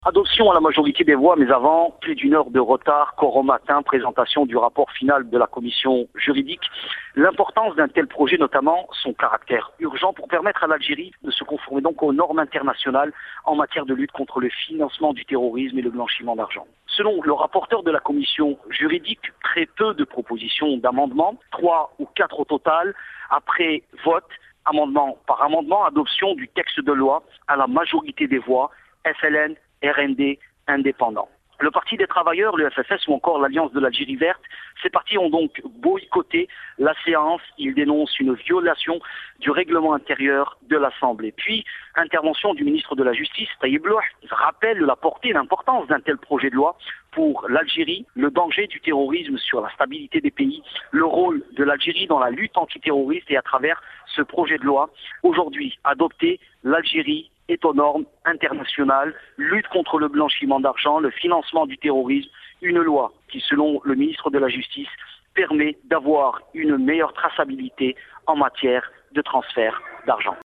Adoption à la majorité des voix, mais avant, plus d'une heure de retard, quorum matin, présentation du rapport final de la commission juridique. L'importance d'un tel projet, notamment son caractère urgent pour permettre à l'Algérie de se conformer donc aux normes internationales en matière de lutte contre le financement du terrorisme et le blanchiment d'argent. Selon le rapporteur de la commission juridique, très peu de propositions d'amendements, 3 ou 4 au total, après vote, amendement par amendement, adoption du texte de loi à la majorité des voix, FLN, RND, indépendants. Le Parti des travailleurs, le FFS ou encore l'Alliance de l'Algérie verte, ces partis ont donc boycotté la séance. Ils dénoncent une violation du règlement intérieur de l'Assemblée. Puis, intervention du ministre de la Justice, Taïeb Louh, rappelle la portée et l'importance d'un tel projet de loi pour l'Algérie, le danger du terrorisme sur la stabilité des pays, le rôle de l'Algérie dans la lutte antiterroriste et à travers ce projet de loi. Aujourd'hui, adopté, l'Algérie est aux normes internationales, lutte contre le blanchiment d'argent, le financement du terrorisme, une loi qui, selon le ministre de la Justice, permet d'avoir une meilleure traçabilité en matière de transfert d'argent.